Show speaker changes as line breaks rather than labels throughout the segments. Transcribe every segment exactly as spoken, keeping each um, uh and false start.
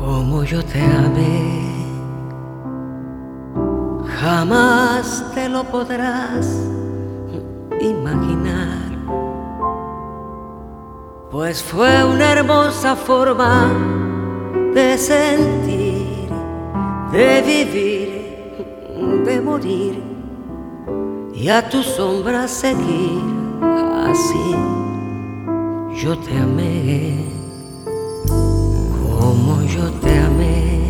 Como yo te amé, jamás te lo podrás imaginar, pues fue una hermosa forma de sentir, de vivir, de morir y a tu sombra seguir. Así yo te amé, como yo te amé,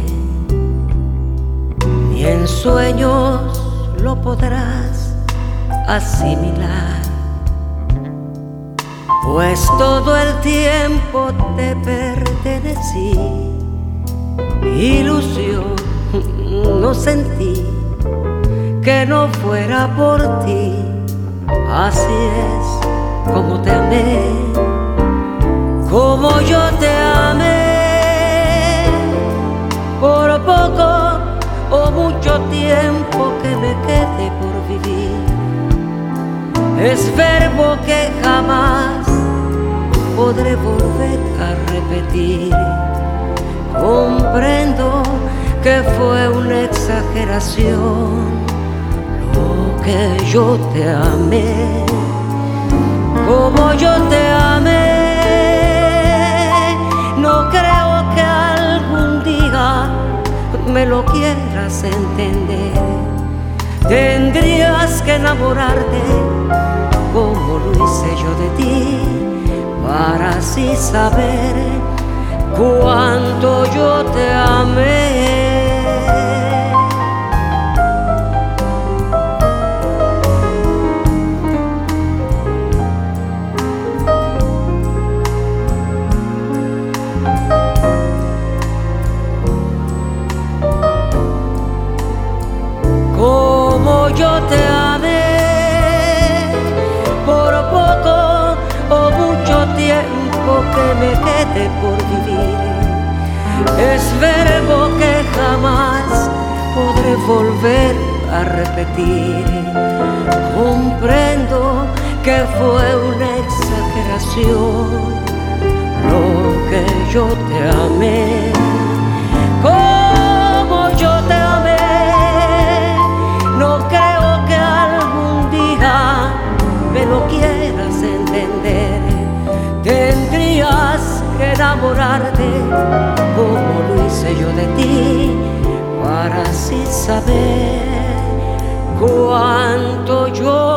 ni en sueños lo podrás asimilar, pues todo el tiempo te pertenecí. Ilusión no sentí que no fuera por ti. Así es como te amé, como yo te amé, por poco o mucho tiempo que me quede por vivir. Es verbo que jamás podré volver a repetir. Comprendo que fue una exageración lo que yo te amé, como yo te amé. No creo que algún día me lo quieras entender. Tendrías que enamorarte como lo hice yo de ti, para así saber cuánto yo te amé. Como yo te amé, por poco o mucho tiempo que me quede por vivir. Es verbo que jamás podré volver a repetir. Comprendo que fue una exageración lo que yo te amé, como yo te amé. No creo que algún día me lo quieras entender. Tendrías que enamorarte como lo hice yo de ti, para así saber cuánto yo